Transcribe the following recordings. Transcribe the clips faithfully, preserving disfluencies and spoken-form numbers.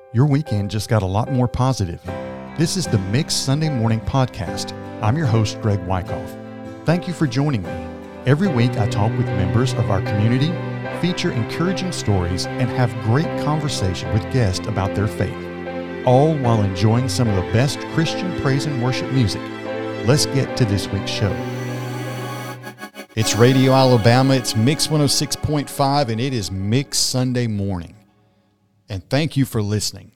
Your weekend just got a lot more positive. This is the Mixed Sunday Morning Podcast. I'm your host, Greg Wyckoff. Thank you for joining me. Every week I talk with members of our community, feature encouraging stories, and have great conversation with guests about their faith, all while enjoying some of the best Christian praise and worship music. Let's get to this week's show. It's Radio Alabama, it's Mix one oh six point five, and it is Mix Sunday Morning. And thank you for listening.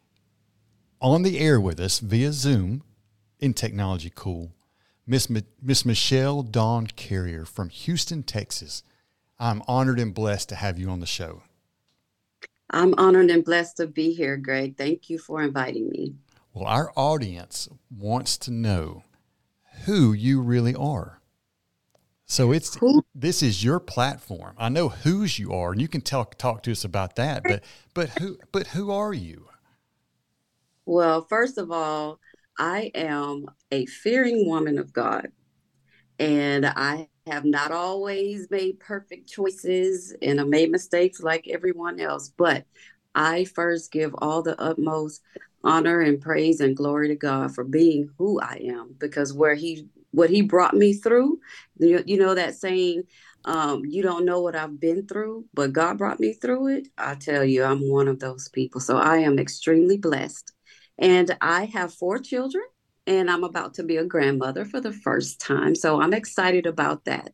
On the air with us via Zoom, in Technology Cool, Miss M- Miss Michelle Dawn Carrier from Houston, Texas. I'm honored and blessed to have you on the show. I'm honored and blessed to be here, Greg. Thank you for inviting me. Well, our audience wants to know who you really are. So it's Who? this is your platform. I know whose you are, and you can talk talk to us about that. But but who but who are you? Well, first of all, I am a fearing woman of God, and I have not always made perfect choices, and I made mistakes like everyone else. But I first give all the utmost honor and praise and glory to God for being who I am, because where He what He brought me through, you, you know that saying, um, you don't know what I've been through, but God brought me through it. I tell you, I'm one of those people. So I am extremely blessed. And I have four children, and I'm about to be a grandmother for the first time. So I'm excited about that.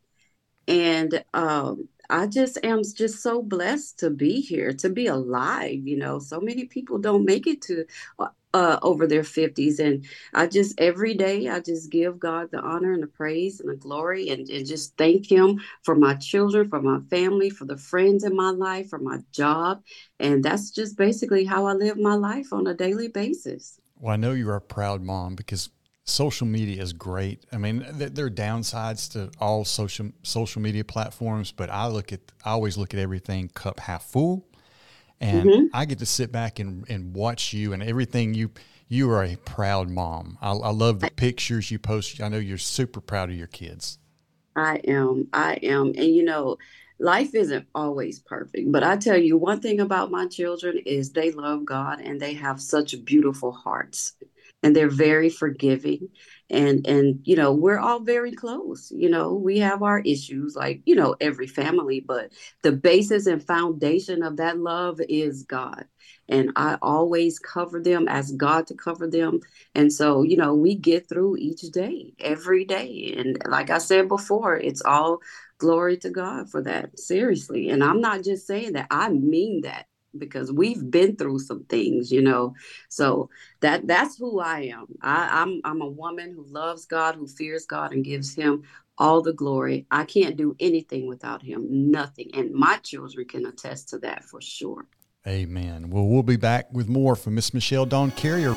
And um, I just am just so blessed to be here, to be alive. You know, so many people don't make it to uh, uh, over their fifties. And I just, every day, I just give God the honor and the praise and the glory and, and just thank Him for my children, for my family, for the friends in my life, for my job. And that's just basically how I live my life on a daily basis. Well, I know you're a proud mom because social media is great. I mean, th- there are downsides to all social social media platforms, but I look at I always look at everything cup half full, and Mm-hmm. I get to sit back and, and watch you and everything you. You are a proud mom. I, I love the pictures you post. I know you're super proud of your kids. I am. I am. And you know, life isn't always perfect, but I tell you one thing about my children is they love God and they have such beautiful hearts. And they're very forgiving. And and you know, we're all very close. You know, we have our issues like, you know, every family, but the basis and foundation of that love is God. And I always cover them, ask God to cover them, and so, you know, we get through each day, every day. And like I said before, it's all glory to God for that. Seriously. And I'm not just saying that, I mean that because we've been through some things, you know. So that that's who I am. I, I'm I'm a woman who loves God, who fears God and gives Him all the glory. I can't do anything without Him, nothing. And my children can attest to that for sure. Amen. Well, we'll be back with more from Miss Michelle Dawn Carrier.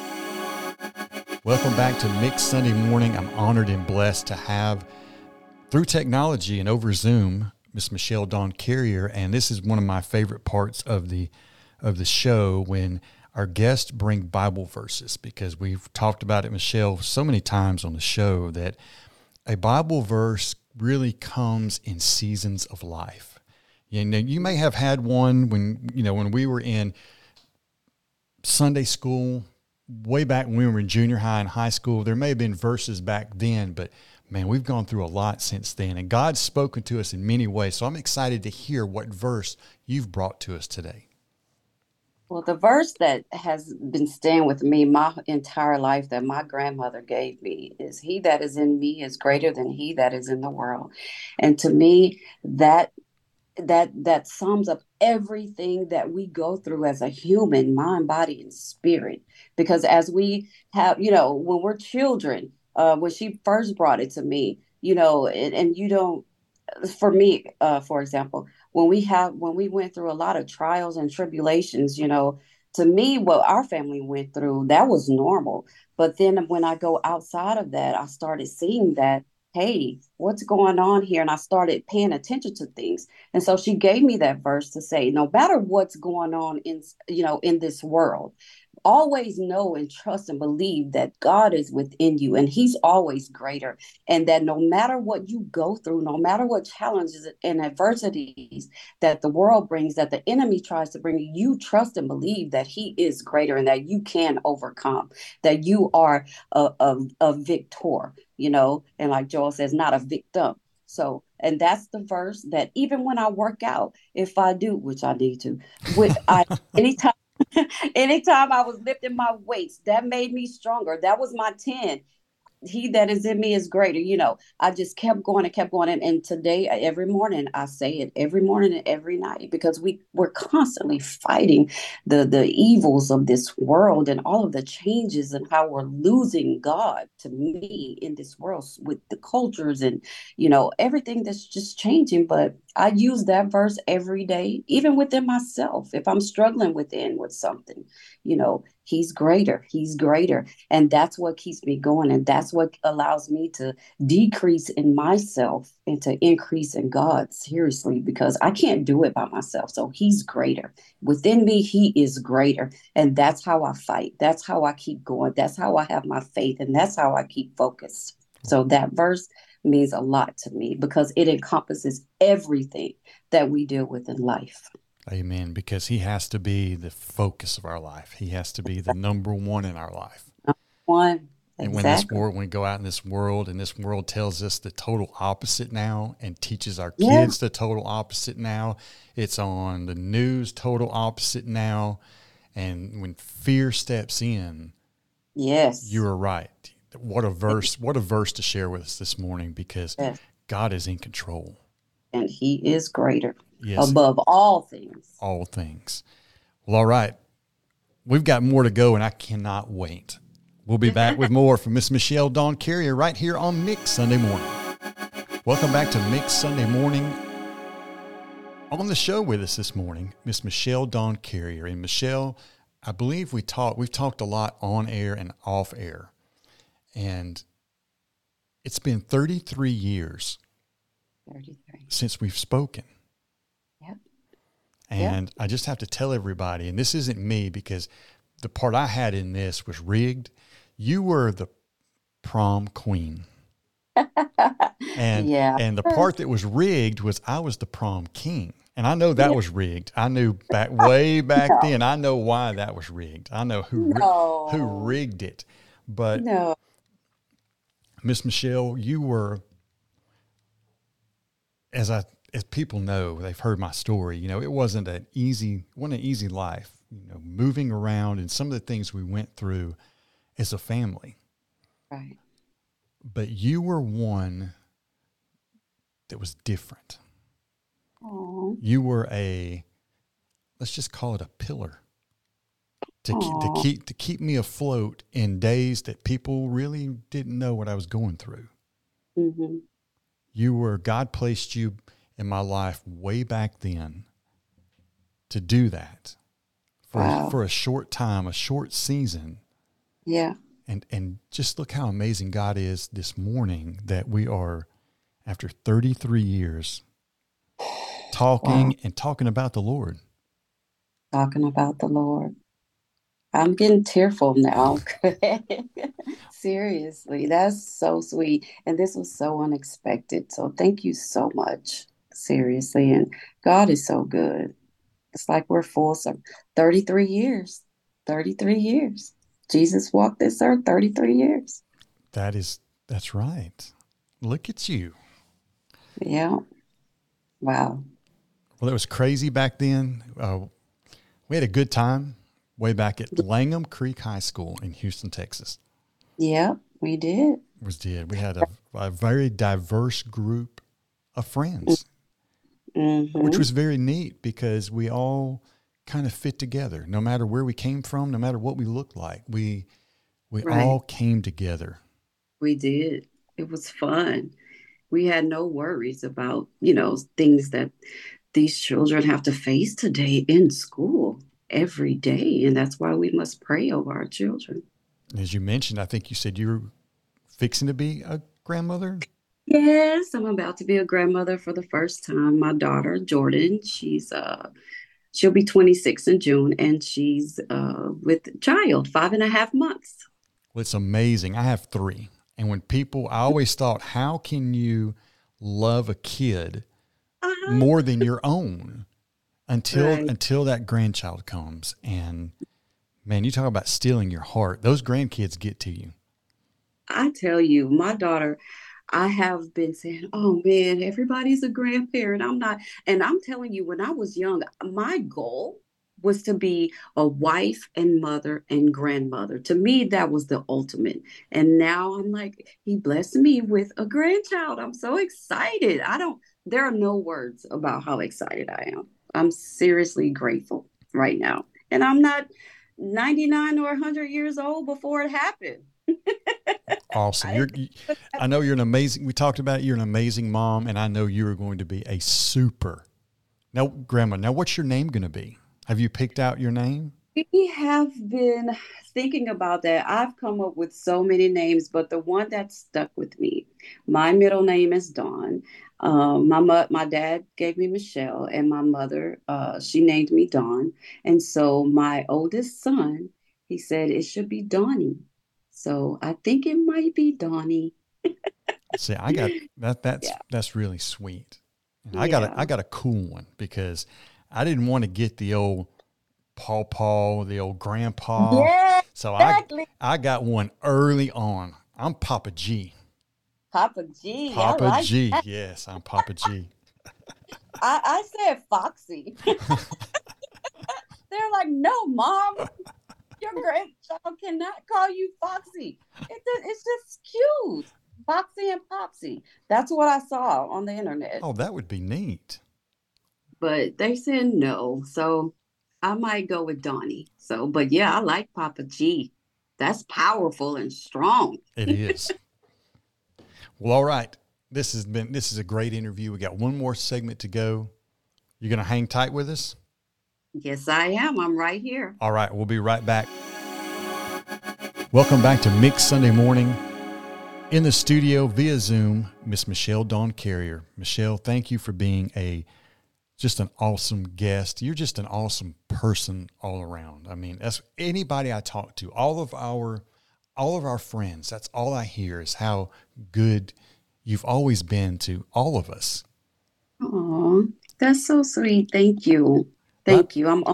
Welcome back to Mixed Sunday Morning. I'm honored and blessed to have, through technology and over Zoom, Miss Michelle Dawn Carrier. And this is one of my favorite parts of the of the show when our guests bring Bible verses, because we've talked about it, Michelle, so many times on the show that a Bible verse really comes in seasons of life. You know, you may have had one when, you know, when we were in Sunday school, way back when we were in junior high and high school. There may have been verses back then, but man, we've gone through a lot since then, and God's spoken to us in many ways. So I'm excited to hear what verse you've brought to us today. Well, the verse that has been staying with me my entire life that my grandmother gave me is, He that is in me is greater than he that is in the world. And to me, that that that sums up everything that we go through as a human, mind, body, and spirit. Because as we have, you know, when we're children, uh, when she first brought it to me, you know, and, and you don't, for me, uh, for example, when we have when we went through a lot of trials and tribulations, you know, to me, what our family went through, that was normal. But then when I go outside of that, I started seeing that, hey, what's going on here? And I started paying attention to things. And so she gave me that verse to say, no matter what's going on in, you know, in this world, always know and trust and believe that God is within you and he's always greater. And that no matter what you go through, no matter what challenges and adversities that the world brings, that the enemy tries to bring you, you trust and believe that he is greater and that you can overcome, that you are a, a, a victor, you know, and like Joel says, not a victim. So, and that's the verse that even when I work out, if I do, which I need to, with I anytime anytime I was lifting my weights, that made me stronger. That was my ten. He that is in me is greater. You know, I just kept going and kept going. And, and today, every morning, I say it every morning and every night because we, we're constantly fighting the, the evils of this world and all of the changes and how we're losing God to me in this world with the cultures and, you know, everything that's just changing. But I use that verse every day, even within myself. If I'm struggling within with something, you know, he's greater. He's greater. And that's what keeps me going. And that's what allows me to decrease in myself and to increase in God, seriously, because I can't do it by myself. So he's greater. Within me, he is greater. And that's how I fight. That's how I keep going. That's how I have my faith. And that's how I keep focused. So that verse means a lot to me because it encompasses everything that we deal with in life. Amen. Because he has to be the focus of our life. He has to be the number one in our life. One. And when this world, when we go out in this world and this world tells us the total opposite now and teaches our Yeah. kids the total opposite now, it's on the news, total opposite now. And when fear steps in, yes, you are right. What a verse, what a verse to share with us this morning because yes. God is in control. And he is greater Yes. above all things. All things. Well, all right. We've got more to go and I cannot wait. We'll be back with more from Miss Michelle Dawn Carrier right here on Mix Sunday Morning. Welcome back to Mix Sunday Morning. On the show with us this morning, Miss Michelle Dawn Carrier. And Michelle, I believe we talked, we've talked a lot on air and off air. And it's been thirty-three years thirty-three since we've spoken. Yep. And Yep. I just have to tell everybody, and this isn't me because the part I had in this was rigged. You were the prom queen. And yeah. and the part that was rigged was I was the prom king. And I know that Yeah. was rigged. I knew back way back No. then. I know why that was rigged. I know who No. who rigged it. But No. Miss Michelle, you were, as I as people know, they've heard my story. You know, it wasn't an easy, wasn't an easy life. You know, moving around and some of the things we went through as a family. Right. But you were one that was different. Aww. You were a, let's just call it a pillar to keep, to Aww. keep to keep me afloat in days that people really didn't know what I was going through. Mm-hmm. You were, God placed you in my life way back then to do that for Wow. for a short time, a short season. Yeah. And and just look how amazing God is this morning that we are, after thirty-three years, talking Wow. and talking about the Lord. Talking about the Lord. I'm getting tearful now. Seriously, that's so sweet. And this was so unexpected. So thank you so much. Seriously. And God is so good. It's like we're full some thirty-three years. thirty-three years. Jesus walked this earth thirty-three years. That is, that's right. Look at you. Yeah. Wow. Well, it was crazy back then. Uh, we had a good time way back at Langham Creek High School in Houston, Texas. Yeah, we did. Was did. We had a, a very diverse group of friends, Mm-hmm. which was very neat because we all kind of fit together. No matter where we came from, no matter what we looked like, we we Right. all came together. We did. It was fun. We had no worries about, you know, things that these children have to face today in school every day. And that's why we must pray over our children. As you mentioned, I think you said you were fixing to be a grandmother. Yes, I'm about to be a grandmother for the first time. My daughter, Jordan, she's uh She'll be twenty-six in June, and she's uh, with a child, five and a half months. Well, it's amazing. I have three. And when people, I always thought, how can you love a kid Uh-huh. more than your own until Right. until that grandchild comes? And man, you talk about stealing your heart. Those grandkids get to you. I tell you, my daughter, I have been saying, oh man, everybody's a grandparent. I'm not. And I'm telling you, when I was young, my goal was to be a wife and mother and grandmother. To me, that was the ultimate. And now I'm like, he blessed me with a grandchild. I'm so excited. I don't, there are no words about how excited I am. I'm seriously grateful right now. And I'm not ninety-nine or one hundred years old before it happened. Awesome. I, You're, you, I know you're an amazing, we talked about it, you're an amazing mom, and I know you are going to be a super. Now, Grandma, now what's your name going to be? Have you picked out your name? We have been thinking about that. I've come up with so many names, but the one that stuck with me, my middle name is Dawn. Um, my mo- my dad gave me Michelle, and my mother, uh, she named me Dawn. And so my oldest son, he said it should be Donnie. So I think it might be Donnie. See, I got that. That's Yeah, that's really sweet. And I got a, yeah, I got a cool one because I didn't want to get the old Paw Paw, the old grandpa. yeah, So I exactly. I got one early on. I'm Papa G. Papa G. I Papa like G. that. Yes, I'm Papa G. I, I said Foxy. They're like, no, mom, your grandchild cannot call you Foxy. It, it's just cute. Foxy and Popsy. That's what I saw on the internet. Oh, that would be neat. But they said no. So I might go with Donnie. So, but yeah, I like Papa G. That's powerful and strong. It is. Well, all right. This has been this is a great interview. We got one more segment to go. You're going to hang tight with us? Yes, I am. I'm right here. All right, we'll be right back. Welcome back to Mixed Sunday Morning. In the studio via Zoom, Miss Michelle Dawn Carrier. Michelle, thank you for being a just an awesome guest. You're just an awesome person all around. I mean, that's anybody I talk to, all of our all of our friends, that's all I hear is how good you've always been to all of us. Oh, that's so sweet. Thank you. But, Thank you. I'm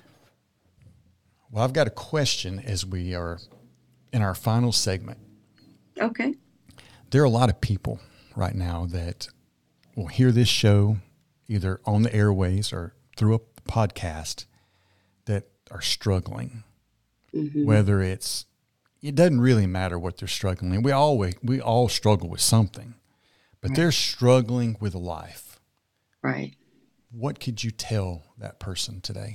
well, I've got a question as we are in our final segment. okay. There are a lot of people right now that will hear this show either on the airways or through a podcast that are struggling, Mm-hmm. whether it's, it doesn't really matter what they're struggling. We always, we all struggle with something, but Right. they're struggling with life. Right. What could you tell that person today?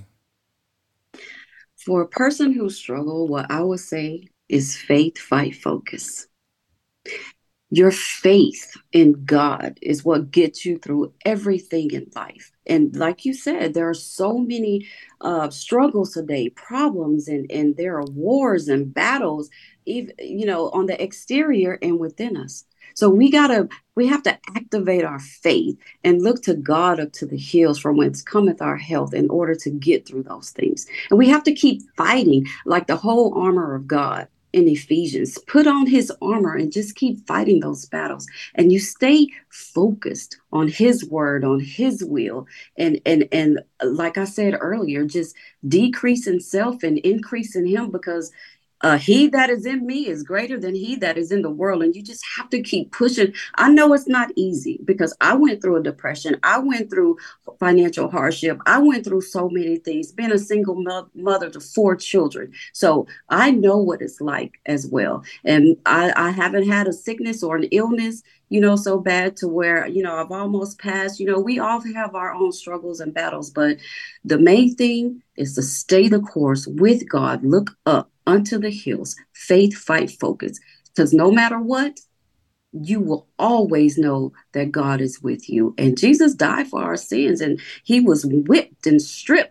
For a person who struggle, what I would say is faith, fight, focus. Your faith in God is what gets you through everything in life. And like you said, there are so many uh, struggles today, problems, and, and there are wars and battles, even, you know, on the exterior and within us. So we gotta, we have to activate our faith and look to God up to the hills from whence cometh our health in order to get through those things. And we have to keep fighting like the whole armor of God in Ephesians. Put on his armor and just keep fighting those battles. And you stay focused on his word, on his will. And and and like I said earlier, just decrease in self and increase in him, because uh, he that is in me is greater than he that is in the world. And you just have to keep pushing. I know it's not easy because I went through a depression. I went through financial hardship. I went through so many things, being a single mo- mother to four children. So I know what it's like as well. And I, I haven't had a sickness or an illness, you know, so bad to where, you know, I've almost passed. You know, we all have our own struggles and battles, but the main thing is to stay the course with God, look up unto the hills, faith, fight, focus. Because no matter what, you will always know that God is with you. And Jesus died for our sins, and he was whipped and stripped,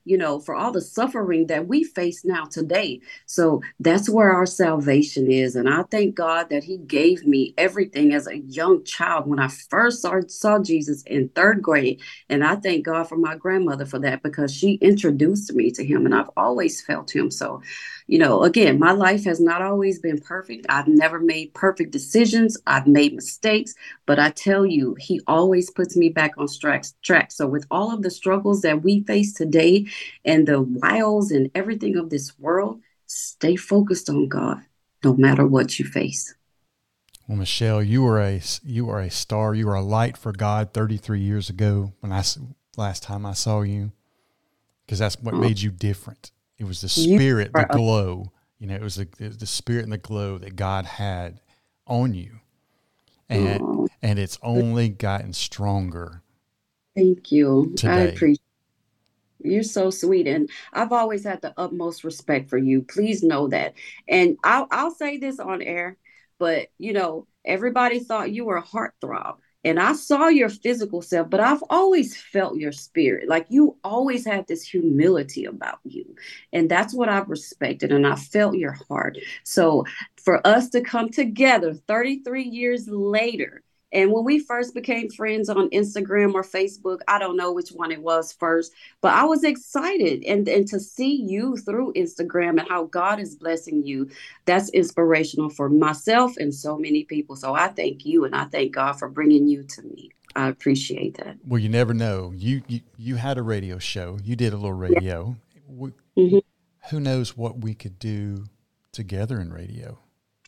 you know, for all the suffering that we face now today. So that's where our salvation is. And I thank God that he gave me everything as a young child when I first saw, saw Jesus in third grade. And I thank God for my grandmother for that, because she introduced me to him, and I've always felt him. So, you know, again, my life has not always been perfect. I've never made perfect decisions. I've made mistakes, but I tell you, he always puts me back on track. So with all of the struggles that we face today and the wiles and everything of this world, stay focused on God, no matter what you face. Well, Michelle, you were a you are a star. You were a light for God thirty-three years ago when I last time I saw you, because that's what oh. made you different. It was the spirit, the glow. You know, it was the, it was the spirit and the glow that God had on you, and oh. and it's only gotten stronger. Thank you. Today. I appreciate. You're so sweet, and I've always had the utmost respect for you. Please know that. And I'll I'll say this on air, but you know, everybody thought you were a heartthrob, and I saw your physical self, but I've always felt your spirit. Like, you always had this humility about you, and that's what I've respected, and I felt your heart. So for us to come together thirty-three years later, and when we first became friends on Instagram or Facebook, I don't know which one it was first, but I was excited. And, and to see you through Instagram and how God is blessing you, that's inspirational for myself and so many people. So I thank you, and I thank God for bringing you to me. I appreciate that. Well, you never know. You you, you had a radio show. You did a little radio. Yeah. Mm-hmm. Who knows what we could do together in radio?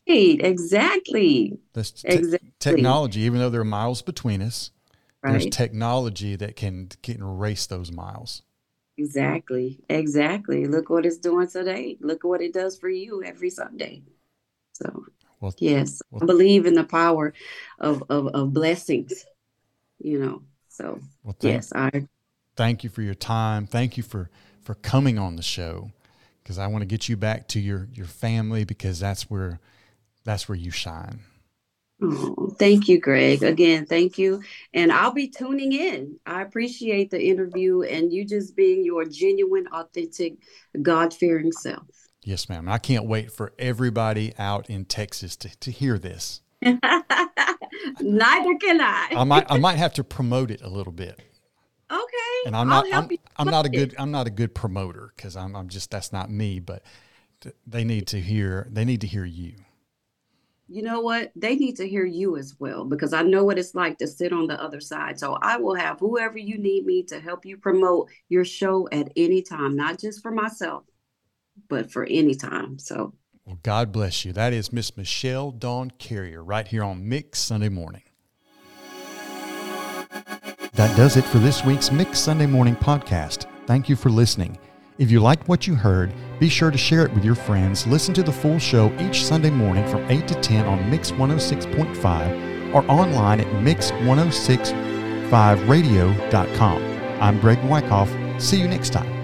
Exactly. There's te- exactly. technology, even though there are miles between us, right. There's technology that can, can erase those miles. Exactly. Exactly. Look what it's doing today. Look what it does for you every Sunday. So, well, yes, well, I believe in the power of, of, of blessings, you know, so well, thank, yes, I thank you for your time. Thank you for, for coming on the show, because I want to get you back to your, your family, because that's where That's where you shine. Oh, thank you, Greg. Again, thank you. And I'll be tuning in. I appreciate the interview and you just being your genuine, authentic, God-fearing self. Yes, ma'am. I can't wait for everybody out in Texas to, to hear this. Neither can I. I might I might have to promote it a little bit. Okay. And I'm not I'm, I'm not a good I'm not a good promoter, because I'm I'm just that's not me, but they need to hear they need to hear you. You know what? They need to hear you as well, because I know what it's like to sit on the other side. So I will have whoever you need me to help you promote your show at any time, not just for myself, but for any time. So, well, God bless you. That is Miss Michelle Dawn Carrier right here on Mix Sunday Morning. That does it for this week's Mix Sunday Morning podcast. Thank you for listening. If you liked what you heard, be sure to share it with your friends. Listen to the full show each Sunday morning from eight to ten on Mix one oh six point five or online at mix one oh six five radio dot com. I'm Greg Wyckoff. See you next time.